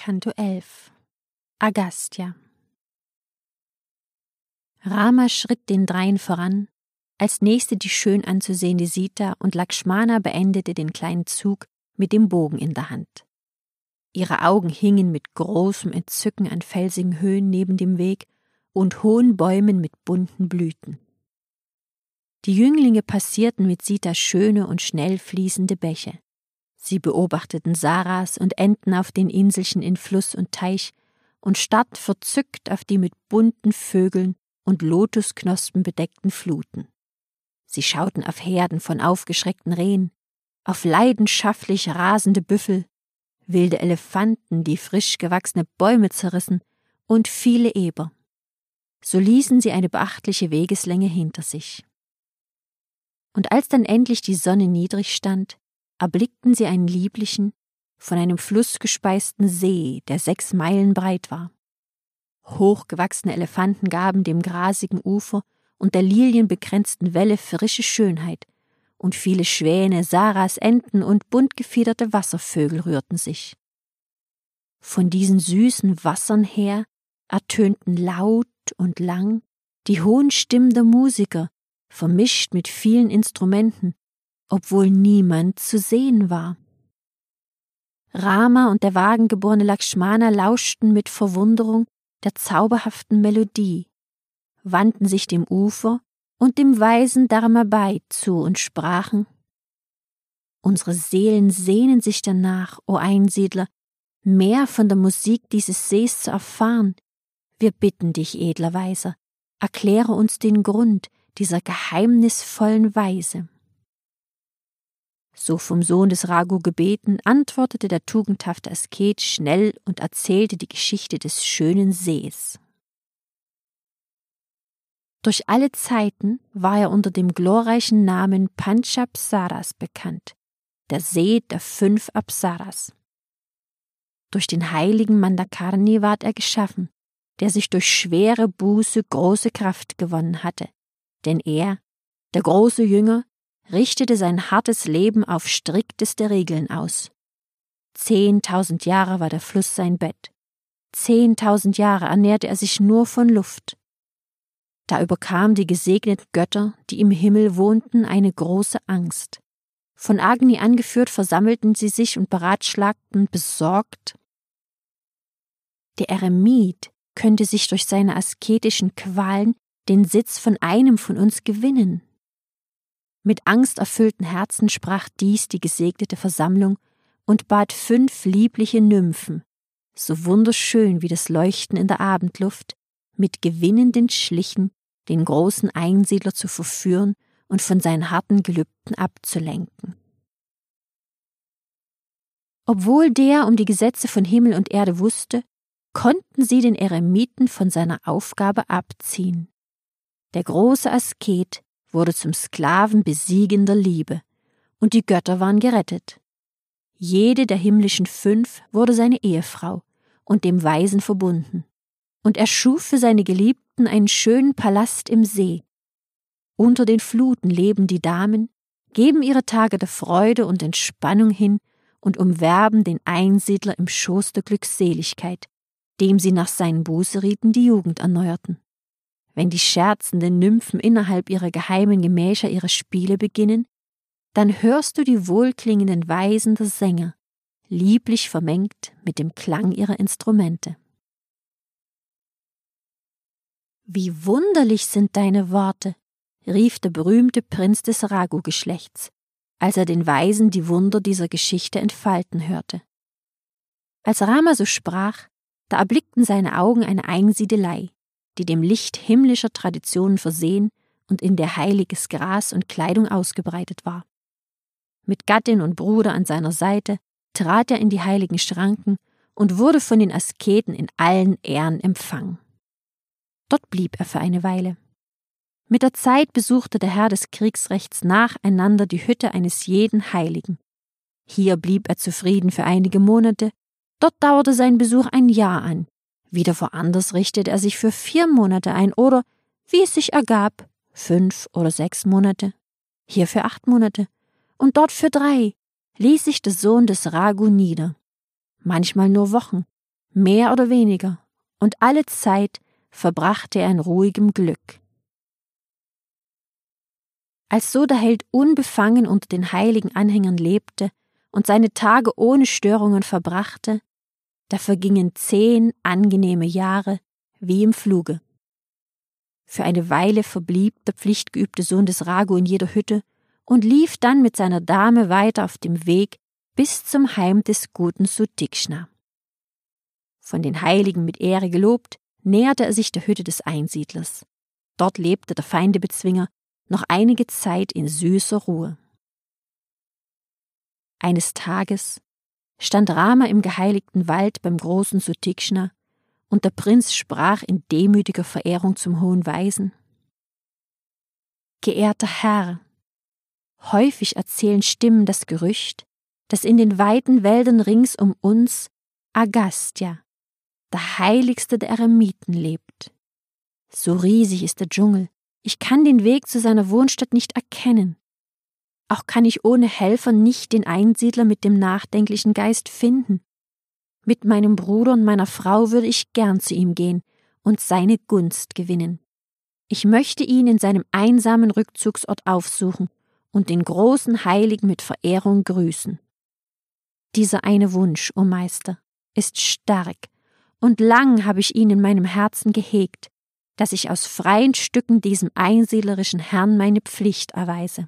Canto 11 Agastya. Rama schritt den dreien voran, als nächste die schön anzusehende Sita, und Lakshmana beendete den kleinen Zug mit dem Bogen in der Hand. Ihre Augen hingen mit großem Entzücken an felsigen Höhen neben dem Weg und hohen Bäumen mit bunten Blüten. Die Jünglinge passierten mit Sita schöne und schnell fließende Bäche. Sie beobachteten Saras und Enten auf den Inselchen in Fluss und Teich und starrten verzückt auf die mit bunten Vögeln und Lotusknospen bedeckten Fluten. Sie schauten auf Herden von aufgeschreckten Rehen, auf leidenschaftlich rasende Büffel, wilde Elefanten, die frisch gewachsene Bäume zerrissen, und viele Eber. So ließen sie eine beachtliche Wegeslänge hinter sich. Und als dann endlich die Sonne niedrig stand, erblickten sie einen lieblichen, von einem Fluss gespeisten See, der 6 Meilen breit war. Hochgewachsene Elefanten gaben dem grasigen Ufer und der lilienbekränzten Welle frische Schönheit, und viele Schwäne, Saras, Enten und bunt gefiederte Wasservögel rührten sich. Von diesen süßen Wassern her ertönten laut und lang die hohen Stimmen der Musiker, vermischt mit vielen Instrumenten, obwohl niemand zu sehen war. Rama und der wagengeborene Lakshmana lauschten mit Verwunderung der zauberhaften Melodie, wandten sich dem Ufer und dem weisen Dharmabai zu und sprachen: Unsere Seelen sehnen sich danach, o Einsiedler, mehr von der Musik dieses Sees zu erfahren. Wir bitten dich, edler Weiser, erkläre uns den Grund dieser geheimnisvollen Weise. So vom Sohn des Raghu gebeten, antwortete der tugendhafte Asket schnell und erzählte die Geschichte des schönen Sees. Durch alle Zeiten war er unter dem glorreichen Namen Pancha-Apsaras bekannt, der See der 5 Apsaras. Durch den heiligen Mandakarni ward er geschaffen, der sich durch schwere Buße große Kraft gewonnen hatte, denn er, der große Jünger, richtete sein hartes Leben auf strikteste Regeln aus. 10.000 Jahre war der Fluss sein Bett. 10.000 Jahre ernährte er sich nur von Luft. Da überkam die gesegneten Götter, die im Himmel wohnten, eine große Angst. Von Agni angeführt versammelten sie sich und beratschlagten besorgt: Der Eremit könnte sich durch seine asketischen Qualen den Sitz von einem von uns gewinnen. Mit angsterfüllten Herzen sprach dies die gesegnete Versammlung und bat 5 liebliche Nymphen, so wunderschön wie das Leuchten in der Abendluft, mit gewinnenden Schlichen den großen Einsiedler zu verführen und von seinen harten Gelübden abzulenken. Obwohl der um die Gesetze von Himmel und Erde wusste, konnten sie den Eremiten von seiner Aufgabe abziehen. Der große Asket wurde zum Sklaven besiegender Liebe, und die Götter waren gerettet. Jede der himmlischen 5 wurde seine Ehefrau und dem Weisen verbunden, und er schuf für seine Geliebten einen schönen Palast im See. Unter den Fluten leben die Damen, geben ihre Tage der Freude und Entspannung hin und umwerben den Einsiedler im Schoß der Glückseligkeit, dem sie nach seinen Bußeriten die Jugend erneuerten. Wenn die scherzenden Nymphen innerhalb ihrer geheimen Gemächer ihre Spiele beginnen, dann hörst du die wohlklingenden Weisen der Sänger, lieblich vermengt mit dem Klang ihrer Instrumente. »Wie wunderlich sind deine Worte«, rief der berühmte Prinz des Raghu-Geschlechts, als er den Weisen die Wunder dieser Geschichte entfalten hörte. Als Rama so sprach, da erblickten seine Augen eine Einsiedelei, die dem Licht himmlischer Traditionen versehen und in der heiliges Gras und Kleidung ausgebreitet war. Mit Gattin und Bruder an seiner Seite trat er in die heiligen Schranken und wurde von den Asketen in allen Ehren empfangen. Dort blieb er für eine Weile. Mit der Zeit besuchte der Herr des Kriegsrechts nacheinander die Hütte eines jeden Heiligen. Hier blieb er zufrieden für einige Monate, dort dauerte sein Besuch ein Jahr an. Wieder woanders richtete er sich für 4 Monate ein oder, wie es sich ergab, 5 oder 6 Monate. Hier für 8 Monate und dort für 3 ließ sich der Sohn des Raghu nieder. Manchmal nur Wochen, mehr oder weniger, und alle Zeit verbrachte er in ruhigem Glück. Als so der Held unbefangen unter den heiligen Anhängern lebte und seine Tage ohne Störungen verbrachte, da vergingen 10 angenehme Jahre wie im Fluge. Für eine Weile verblieb der pflichtgeübte Sohn des Raghu in jeder Hütte und lief dann mit seiner Dame weiter auf dem Weg bis zum Heim des guten Sutikshna. Von den Heiligen mit Ehre gelobt, näherte er sich der Hütte des Einsiedlers. Dort lebte der Feindebezwinger noch einige Zeit in süßer Ruhe. Eines Tages stand Rama im geheiligten Wald beim großen Sutikshna, und der Prinz sprach in demütiger Verehrung zum hohen Weisen: Geehrter Herr, häufig erzählen Stimmen das Gerücht, dass in den weiten Wäldern rings um uns Agastya, der heiligste der Eremiten, lebt. So riesig ist der Dschungel, ich kann den Weg zu seiner Wohnstatt nicht erkennen. Auch kann ich ohne Helfer nicht den Einsiedler mit dem nachdenklichen Geist finden. Mit meinem Bruder und meiner Frau würde ich gern zu ihm gehen und seine Gunst gewinnen. Ich möchte ihn in seinem einsamen Rückzugsort aufsuchen und den großen Heiligen mit Verehrung grüßen. Dieser eine Wunsch, o Meister, ist stark, und lang habe ich ihn in meinem Herzen gehegt, dass ich aus freien Stücken diesem einsiedlerischen Herrn meine Pflicht erweise.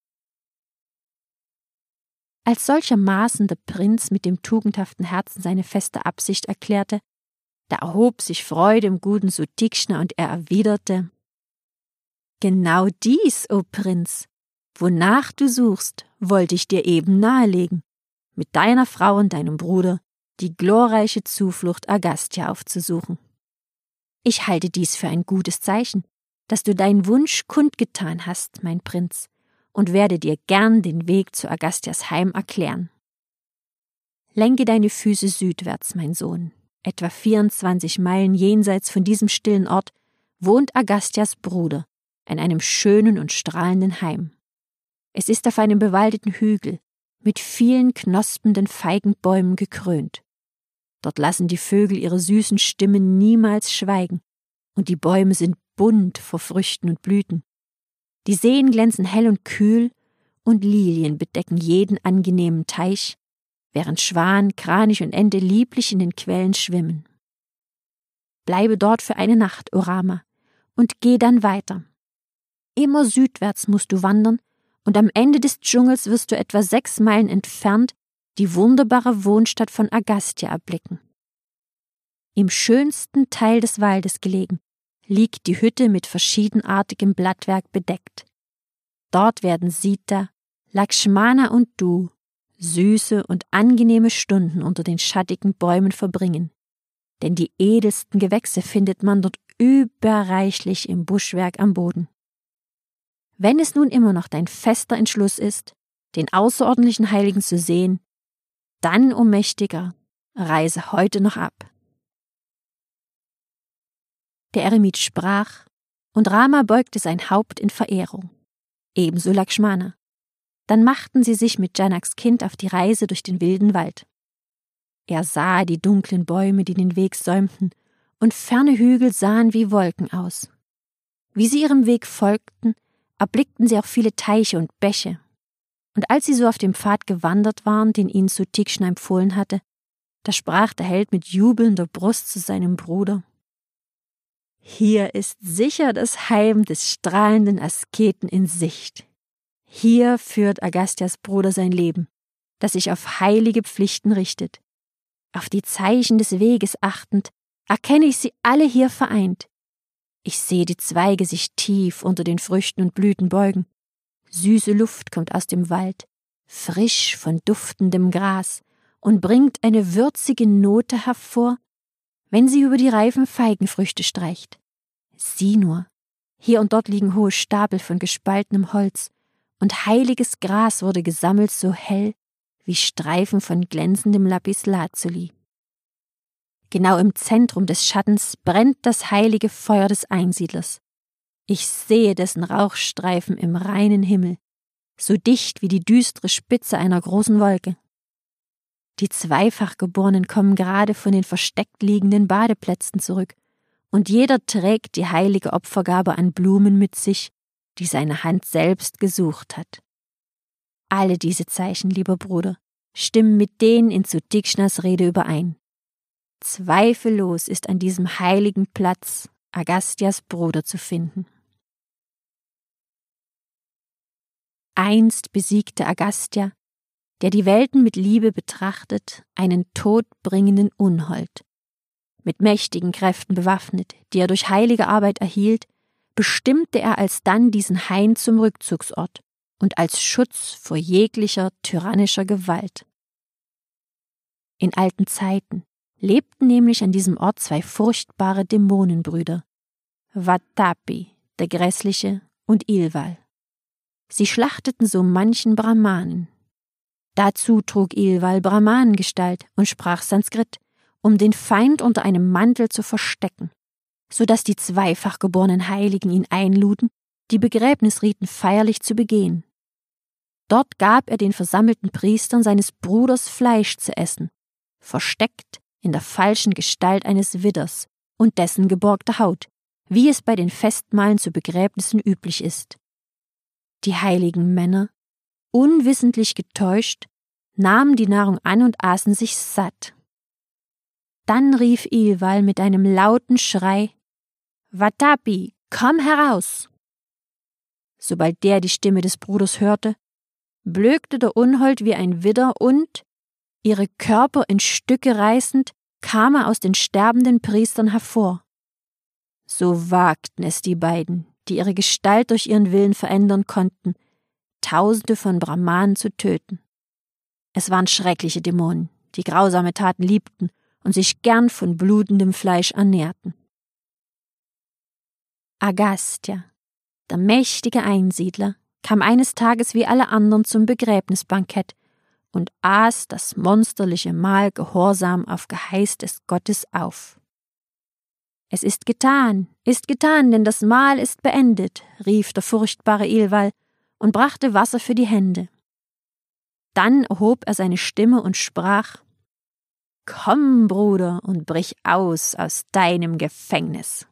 Als solchermaßen der Prinz mit dem tugendhaften Herzen seine feste Absicht erklärte, da erhob sich Freude im guten Sutikshna und er erwiderte: Genau dies, o Prinz, wonach du suchst, wollte ich dir eben nahelegen, mit deiner Frau und deinem Bruder die glorreiche Zuflucht Agastya aufzusuchen. Ich halte dies für ein gutes Zeichen, dass du deinen Wunsch kundgetan hast, mein Prinz, und werde dir gern den Weg zu Agastyas Heim erklären. Lenke deine Füße südwärts, mein Sohn. Etwa 24 Meilen jenseits von diesem stillen Ort wohnt Agastyas Bruder in einem schönen und strahlenden Heim. Es ist auf einem bewaldeten Hügel mit vielen knospenden Feigenbäumen gekrönt. Dort lassen die Vögel ihre süßen Stimmen niemals schweigen, und die Bäume sind bunt vor Früchten und Blüten. Die Seen glänzen hell und kühl, und Lilien bedecken jeden angenehmen Teich, während Schwan, Kranich und Ente lieblich in den Quellen schwimmen. Bleibe dort für eine Nacht, O Rama, und geh dann weiter. Immer südwärts musst du wandern, und am Ende des Dschungels wirst du etwa 6 Meilen entfernt die wunderbare Wohnstadt von Agastya erblicken. Im schönsten Teil des Waldes gelegen liegt die Hütte mit verschiedenartigem Blattwerk bedeckt. Dort werden Sita, Lakshmana und du süße und angenehme Stunden unter den schattigen Bäumen verbringen, denn die edelsten Gewächse findet man dort überreichlich im Buschwerk am Boden. Wenn es nun immer noch dein fester Entschluss ist, den außerordentlichen Heiligen zu sehen, dann, o Mächtiger, reise heute noch ab. Der Eremit sprach, und Rama beugte sein Haupt in Verehrung, ebenso Lakshmana. Dann machten sie sich mit Janaks Kind auf die Reise durch den wilden Wald. Er sah die dunklen Bäume, die den Weg säumten, und ferne Hügel sahen wie Wolken aus. Wie sie ihrem Weg folgten, erblickten sie auch viele Teiche und Bäche. Und als sie so auf dem Pfad gewandert waren, den ihnen Sutikshna empfohlen hatte, da sprach der Held mit jubelnder Brust zu seinem Bruder: Hier ist sicher das Heim des strahlenden Asketen in Sicht. Hier führt Agastyas Bruder sein Leben, das sich auf heilige Pflichten richtet. Auf die Zeichen des Weges achtend, erkenne ich sie alle hier vereint. Ich sehe die Zweige sich tief unter den Früchten und Blüten beugen. Süße Luft kommt aus dem Wald, frisch von duftendem Gras, und bringt eine würzige Note hervor, wenn sie über die reifen Feigenfrüchte streicht. Sieh nur, hier und dort liegen hohe Stapel von gespaltenem Holz, und heiliges Gras wurde gesammelt so hell wie Streifen von glänzendem Lapislazuli. Genau im Zentrum des Schattens brennt das heilige Feuer des Einsiedlers. Ich sehe dessen Rauchstreifen im reinen Himmel, so dicht wie die düstere Spitze einer großen Wolke. Die zweifach Geborenen kommen gerade von den versteckt liegenden Badeplätzen zurück, und jeder trägt die heilige Opfergabe an Blumen mit sich, die seine Hand selbst gesucht hat. Alle diese Zeichen, lieber Bruder, stimmen mit denen in Sutikshnas Rede überein. Zweifellos ist an diesem heiligen Platz Agastya's Bruder zu finden. Einst besiegte Agastya, der die Welten mit Liebe betrachtet, einen todbringenden Unhold. Mit mächtigen Kräften bewaffnet, die er durch heilige Arbeit erhielt, bestimmte er alsdann diesen Hain zum Rückzugsort und als Schutz vor jeglicher tyrannischer Gewalt. In alten Zeiten lebten nämlich an diesem Ort zwei furchtbare Dämonenbrüder, Vatapi, der Grässliche, und Ilval. Sie schlachteten so manchen Brahmanen. Dazu trug Ilval Brahmanengestalt und sprach Sanskrit, um den Feind unter einem Mantel zu verstecken, so dass die zweifach geborenen Heiligen ihn einluden, die Begräbnisriten feierlich zu begehen. Dort gab er den versammelten Priestern seines Bruders Fleisch zu essen, versteckt in der falschen Gestalt eines Widders und dessen geborgter Haut, wie es bei den Festmahlen zu Begräbnissen üblich ist. Die heiligen Männer, unwissentlich getäuscht, nahmen die Nahrung an und aßen sich satt. Dann rief Ilval mit einem lauten Schrei: »Vatapi, komm heraus!« Sobald der die Stimme des Bruders hörte, blökte der Unhold wie ein Widder und, ihre Körper in Stücke reißend, kam er aus den sterbenden Priestern hervor. So wagten es die beiden, die ihre Gestalt durch ihren Willen verändern konnten, Tausende von Brahmanen zu töten. Es waren schreckliche Dämonen, die grausame Taten liebten und sich gern von blutendem Fleisch ernährten. Agastya, der mächtige Einsiedler, kam eines Tages wie alle anderen zum Begräbnisbankett und aß das monsterliche Mahl gehorsam auf Geheiß des Gottes auf. »Es ist getan, denn das Mahl ist beendet«, rief der furchtbare Ilval und brachte Wasser für die Hände. Dann erhob er seine Stimme und sprach: »Komm, Bruder, und brich aus deinem Gefängnis.«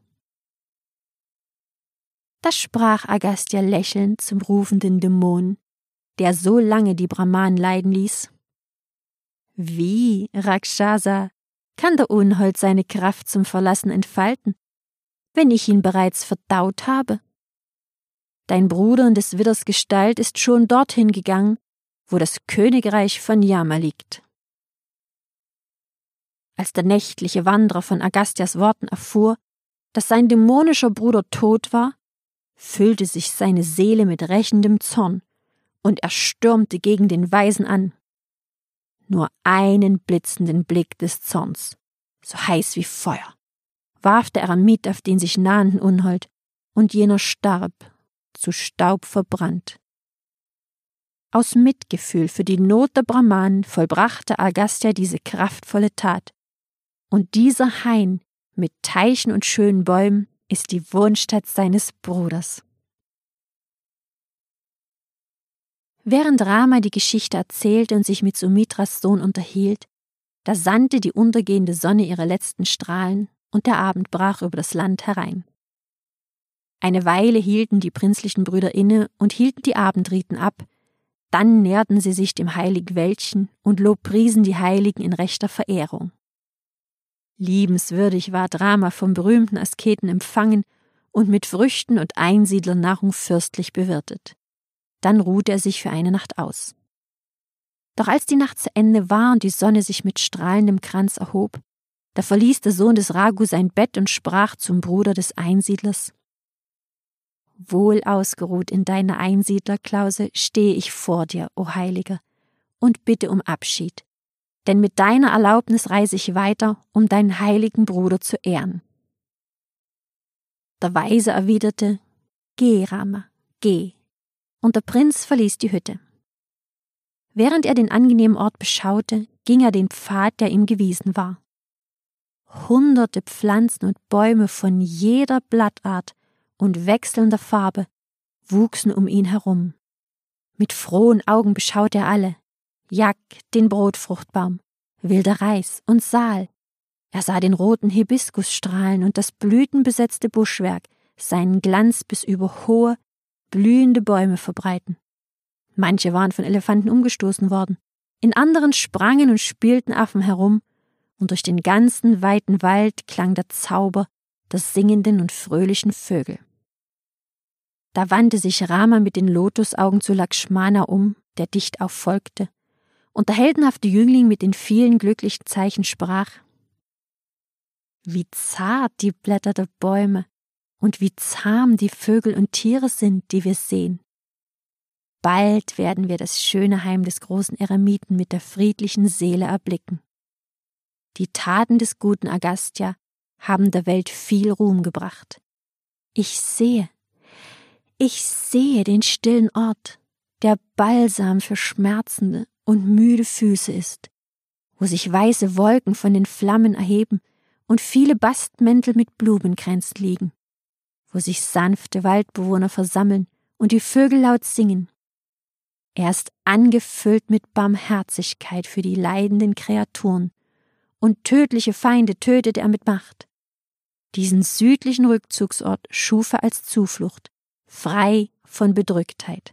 Da sprach Agastya lächelnd zum rufenden Dämon, der so lange die Brahmanen leiden ließ: »Wie, Rakshasa, kann der Unhold seine Kraft zum Verlassen entfalten, wenn ich ihn bereits verdaut habe? Dein Bruder in des Widders Gestalt ist schon dorthin gegangen, wo das Königreich von Yama liegt.« Als der nächtliche Wanderer von Agastyas Worten erfuhr, dass sein dämonischer Bruder tot war, füllte sich seine Seele mit rächendem Zorn, und er stürmte gegen den Weisen an. Nur einen blitzenden Blick des Zorns, so heiß wie Feuer, warf der Eremit auf den sich nahenden Unhold, und jener starb, zu Staub verbrannt. Aus Mitgefühl für die Not der Brahmanen vollbrachte Agastya diese kraftvolle Tat, und dieser Hain mit Teichen und schönen Bäumen ist die Wohnstatt seines Bruders. Während Rama die Geschichte erzählte und sich mit Sumitras Sohn unterhielt, da sandte die untergehende Sonne ihre letzten Strahlen und der Abend brach über das Land herein. Eine Weile hielten die prinzlichen Brüder inne und hielten die Abendriten ab, dann näherten sie sich dem heiligen Wäldchen und lobpriesen die Heiligen in rechter Verehrung. Liebenswürdig ward Rama vom berühmten Asketen empfangen und mit Früchten und Einsiedlernahrung fürstlich bewirtet. Dann ruhte er sich für eine Nacht aus. Doch als die Nacht zu Ende war und die Sonne sich mit strahlendem Kranz erhob, da verließ der Sohn des Raghu sein Bett und sprach zum Bruder des Einsiedlers: »Wohl ausgeruht in deiner Einsiedlerklause stehe ich vor dir, o Heiliger, und bitte um Abschied, denn mit deiner Erlaubnis reise ich weiter, um deinen heiligen Bruder zu ehren.« Der Weise erwiderte: »Geh, Rama, geh.« Und der Prinz verließ die Hütte. Während er den angenehmen Ort beschaute, ging er den Pfad, der ihm gewiesen war. Hunderte Pflanzen und Bäume von jeder Blattart und wechselnder Farbe wuchsen um ihn herum. Mit frohen Augen beschaute er alle: Jak, den Brotfruchtbaum, wilder Reis und Saal. Er sah den roten Hibiskus strahlen und das blütenbesetzte Buschwerk seinen Glanz bis über hohe, blühende Bäume verbreiten. Manche waren von Elefanten umgestoßen worden, in anderen sprangen und spielten Affen herum, und durch den ganzen weiten Wald klang der Zauber der singenden und fröhlichen Vögel. Da wandte sich Rama mit den Lotusaugen zu Lakshmana um, der dicht auffolgte, und der heldenhafte Jüngling mit den vielen glücklichen Zeichen sprach: Wie zart die Blätter der Bäume und wie zahm die Vögel und Tiere sind, die wir sehen. Bald werden wir das schöne Heim des großen Eremiten mit der friedlichen Seele erblicken. Die Taten des guten Agastya haben der Welt viel Ruhm gebracht. Ich sehe den stillen Ort, der Balsam für schmerzende und müde Füße ist, wo sich weiße Wolken von den Flammen erheben und viele Bastmäntel mit Blumenkränzen liegen, wo sich sanfte Waldbewohner versammeln und die Vögel laut singen. Er ist angefüllt mit Barmherzigkeit für die leidenden Kreaturen, und tödliche Feinde tötet er mit Macht. Diesen südlichen Rückzugsort schuf er als Zuflucht, frei von Bedrücktheit.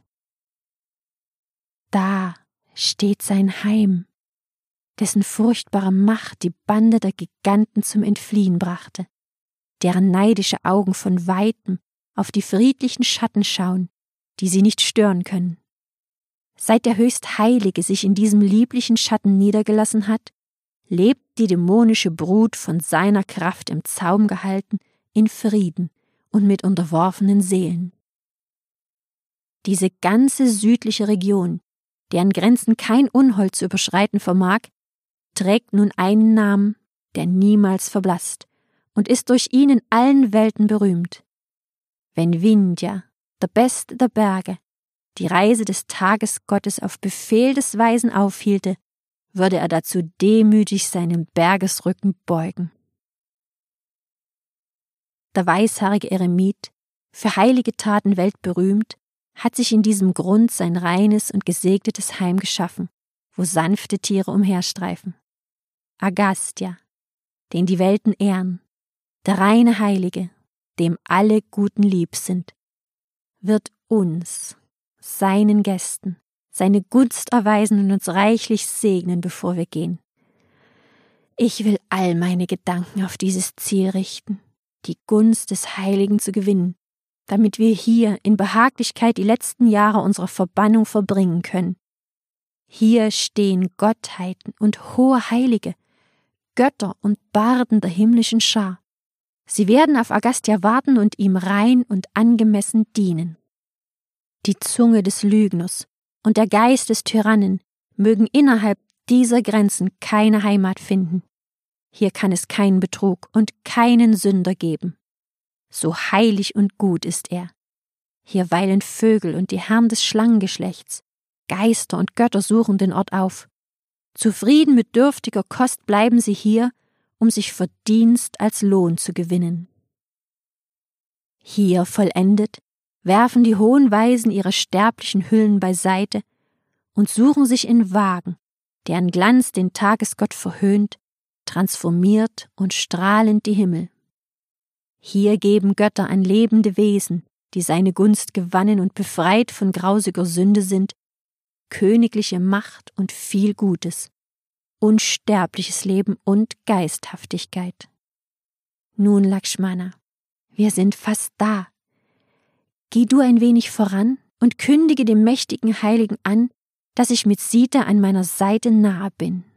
Da steht sein Heim, dessen furchtbare Macht die Bande der Giganten zum Entfliehen brachte, deren neidische Augen von Weitem auf die friedlichen Schatten schauen, die sie nicht stören können. Seit der Höchstheilige sich in diesem lieblichen Schatten niedergelassen hat, lebt die dämonische Brut von seiner Kraft im Zaum gehalten, in Frieden und mit unterworfenen Seelen. Diese ganze südliche Region, deren Grenzen kein Unhold zu überschreiten vermag, trägt nun einen Namen, der niemals verblasst und ist durch ihn in allen Welten berühmt. Wenn Vindhya, der beste der Berge, die Reise des Tagesgottes auf Befehl des Weisen aufhielte, würde er dazu demütig seinen Bergesrücken beugen. Der weißhaarige Eremit, für heilige Taten weltberühmt, hat sich in diesem Grund sein reines und gesegnetes Heim geschaffen, wo sanfte Tiere umherstreifen. Agastya, den die Welten ehren, der reine Heilige, dem alle Guten lieb sind, wird uns, seinen Gästen, seine Gunst erweisen und uns reichlich segnen, bevor wir gehen. Ich will all meine Gedanken auf dieses Ziel richten, die Gunst des Heiligen zu gewinnen, damit wir hier in Behaglichkeit die letzten Jahre unserer Verbannung verbringen können. Hier stehen Gottheiten und hohe Heilige, Götter und Barden der himmlischen Schar. Sie werden auf Agastya warten und ihm rein und angemessen dienen. Die Zunge des Lügners und der Geist des Tyrannen mögen innerhalb dieser Grenzen keine Heimat finden. Hier kann es keinen Betrug und keinen Sünder geben. So heilig und gut ist er. Hier weilen Vögel und die Herren des Schlangengeschlechts. Geister und Götter suchen den Ort auf. Zufrieden mit dürftiger Kost bleiben sie hier, um sich Verdienst als Lohn zu gewinnen. Hier vollendet, werfen die hohen Weisen ihre sterblichen Hüllen beiseite und suchen sich in Wagen, deren Glanz den Tagesgott verhöhnt, transformiert und strahlend die Himmel. Hier geben Götter an lebende Wesen, die seine Gunst gewannen und befreit von grausiger Sünde sind, königliche Macht und viel Gutes, unsterbliches Leben und Geisthaftigkeit. Nun, Lakshmana, wir sind fast da. Geh du ein wenig voran und kündige dem mächtigen Heiligen an, dass ich mit Sita an meiner Seite nahe bin.